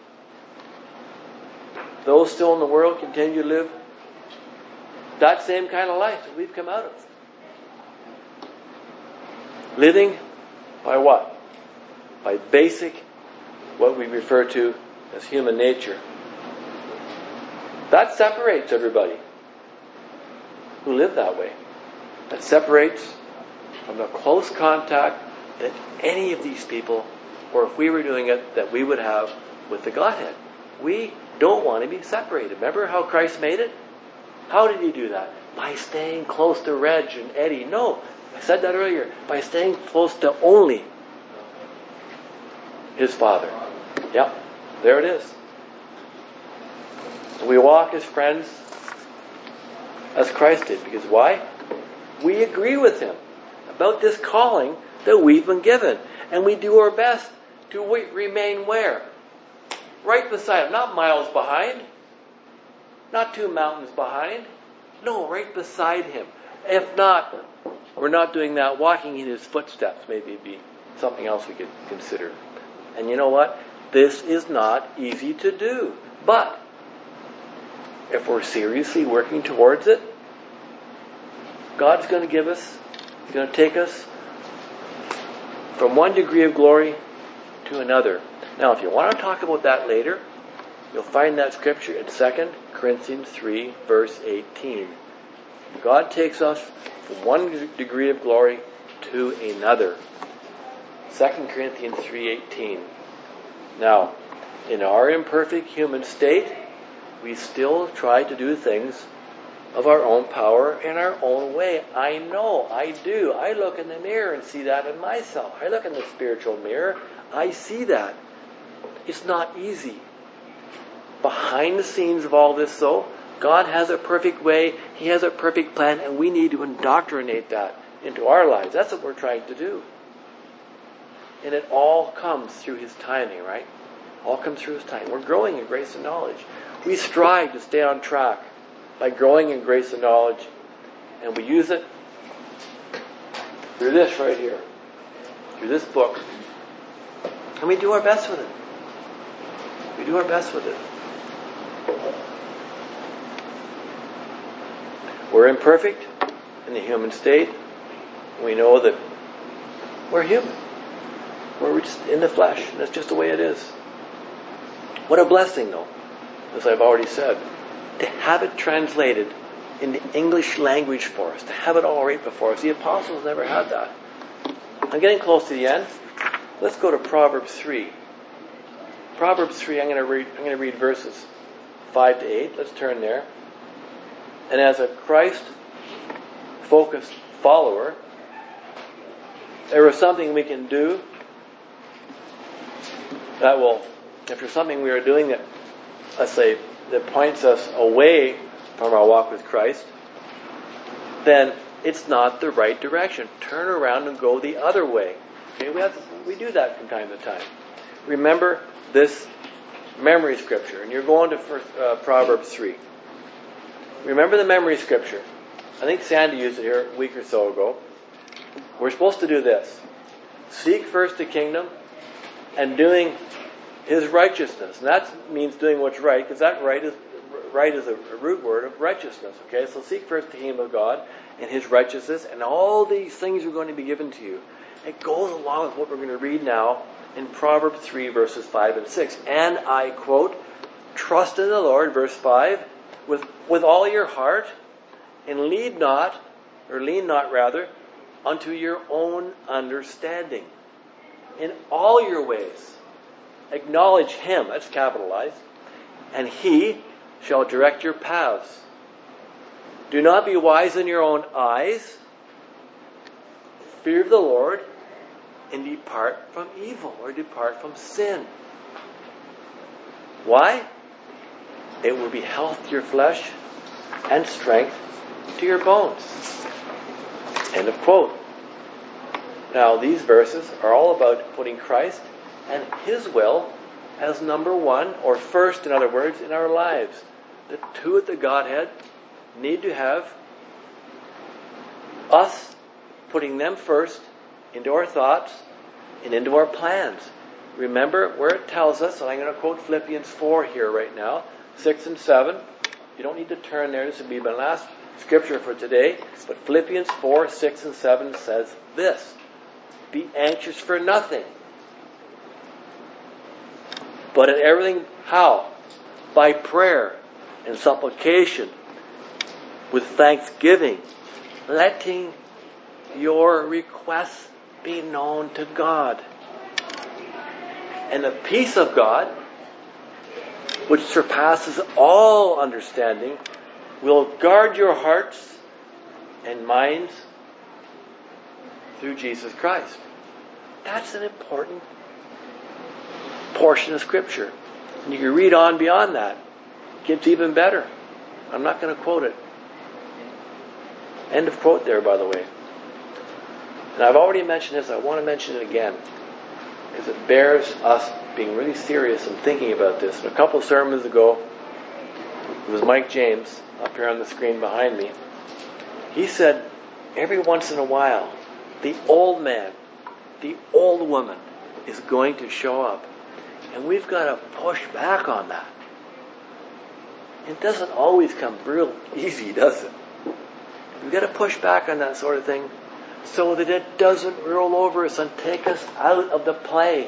Those still in the world continue to live that same kind of life that we've come out of. Living by what? By basic, what we refer to as human nature. That separates everybody who live that way. That separates from the close contact that any of these people, or if we were doing it, that we would have with the Godhead. We don't want to be separated. Remember how Christ made it? How did He do that? by staying close to Reg and Eddie. No, I said that earlier. By staying close to only his Father. Yep, there it is. So we walk as friends as Christ did. Because why? We agree with him about this calling that we've been given. And we do our best to remain where? Right beside him. Not miles behind. Not 2 mountains behind. No, right beside him. If not, we're not doing that. Walking in his footsteps maybe be something else we could consider. And you know what? This is not easy to do. But if we're seriously working towards it, God's going to give us, He's going to take us from one degree of glory to another. Now, if you want to talk about that later, you'll find that scripture in 2 Corinthians 3, verse 18. God takes us from one degree of glory to another. 2 Corinthians 3:18. Now, in our imperfect human state, we still try to do things of our own power in our own way. I know, I do. I look in the mirror and see that in myself. I look in the spiritual mirror, I see that. It's not easy. Behind the scenes of all this, though, God has a perfect way, He has a perfect plan, and we need to indoctrinate that into our lives. That's what we're trying to do. And it all comes through His timing, right? All comes through His timing. We're growing in grace and knowledge. We strive to stay on track by growing in grace and knowledge, and we use it through this right here, through this book. And we do our best with it. We do our best with it. We're imperfect in the human state. We know that we're human. We're just in the flesh. And that's just the way it is. What a blessing, though, as I've already said, to have it translated in the English language for us, to have it all right before us. The apostles never had that. I'm getting close to the end. Let's go to Proverbs 3. Proverbs 3, I'm going to read verses 5 to 8. Let's turn there. And as a Christ-focused follower, there is something we can do that will, if there's something we are doing that, let's say, that points us away from our walk with Christ, then it's not the right direction. Turn around and go the other way. Okay, we do that from time to time. Remember this memory scripture, and you're going to Proverbs 3. Remember the memory scripture. I think Sandy used it here a week or so ago. We're supposed to do this. Seek first the kingdom and doing His righteousness. And that means doing what's right, because that right is a root word of righteousness. Okay, so seek first the kingdom of God and His righteousness, and all these things are going to be given to you. It goes along with what we're going to read now in Proverbs 3, verses 5 and 6. And I quote, trust in the Lord, verse 5, with all your heart, and lean not unto your own understanding. In all your ways, acknowledge Him, that's capitalized, and He shall direct your paths. Do not be wise in your own eyes. Fear the Lord, and depart from evil, or depart from sin. Why? It will be health to your flesh and strength to your bones. End of quote. Now, these verses are all about putting Christ and His will as number one, or first, in other words, in our lives. The two at the Godhead need to have us putting them first into our thoughts and into our plans. Remember where it tells us, and I'm going to quote Philippians 4 here right now, 6 and 7. You don't need to turn there. This will be my last scripture for today. But Philippians 4, 6 and 7 says this: be anxious for nothing, but in everything, how? By prayer and supplication, with thanksgiving, letting your requests be known to God. And the peace of God, which surpasses all understanding, will guard your hearts and minds through Jesus Christ. That's an important portion of Scripture. And you can read on beyond that. It gets even better. I'm not going to quote it. End of quote there, by the way. And I've already mentioned this. I want to mention it again, because it bears us being really serious and thinking about this. And a couple of sermons ago, it was Mike James, up here on the screen behind me. He said, every once in a while, the old man, the old woman is going to show up. And we've got to push back on that. It doesn't always come real easy, does it? We've got to push back on that sort of thing so that it doesn't roll over us and take us out of the play.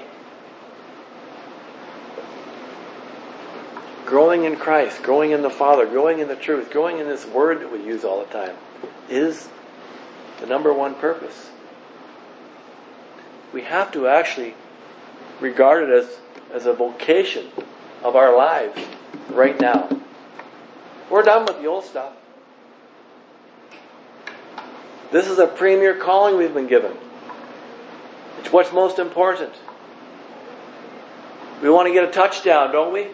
Growing in Christ, growing in the Father, growing in the truth, growing in this word that we use all the time is the number one purpose. We have to actually regard it as a vocation of our lives right now. We're done with the old stuff. This is a premier calling we've been given. It's what's most important. We want to get a touchdown, don't we?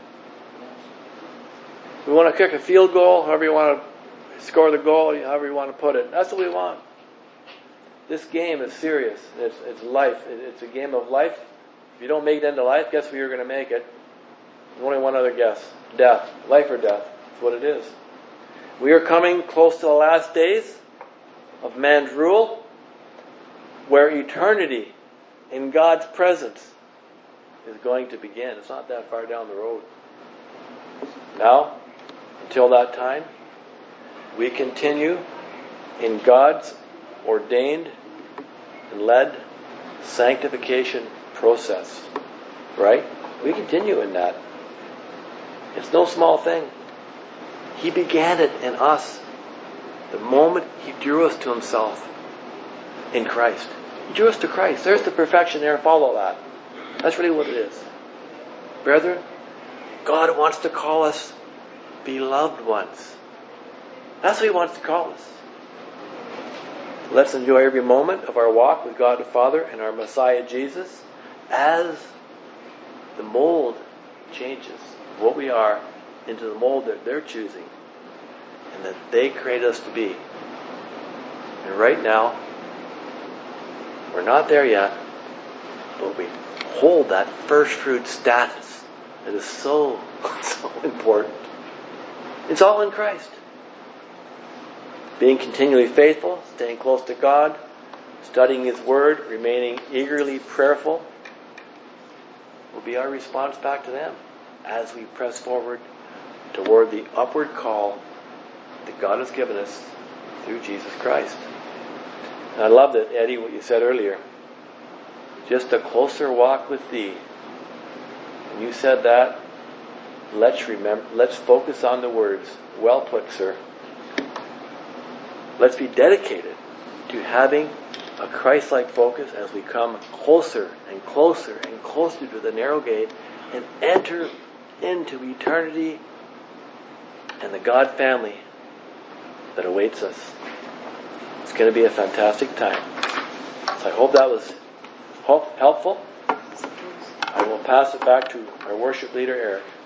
We want to kick a field goal, however you want to score the goal, however you want to put it. That's what we want. This game is serious. It's life. It's a game of life. If you don't make it into life, guess where you're going to make it? There's only one other guess. Death. Life or death. That's what it is. We are coming close to the last days of man's rule, where eternity in God's presence is going to begin. It's not that far down the road. Now, until that time, we continue in God's ordained and led sanctification process. Right? We continue in that. It's no small thing. He began it in us the moment He drew us to Himself in Christ. He drew us to Christ. There's the perfection there. Follow that. That's really what it is. Brethren, God wants to call us beloved ones. That's what He wants to call us. Let's enjoy every moment of our walk with God the Father and our Messiah Jesus as the mold changes what we are into the mold that they're choosing and that they create us to be. And right now, we're not there yet, but we hold that first fruit status that is so important. It's all in Christ. Being continually faithful, staying close to God, studying His Word, remaining eagerly prayerful will be our response back to them as we press forward toward the upward call that God has given us through Jesus Christ. And I love that, Eddie, what you said earlier. Just a closer walk with Thee. And you said that. Let's focus on the words. Well put, sir. Let's be dedicated to having a Christ-like focus as we come closer and closer and closer to the narrow gate and enter into eternity and the God family that awaits us. It's going to be a fantastic time. So I hope that was helpful. I will pass it back to our worship leader, Eric.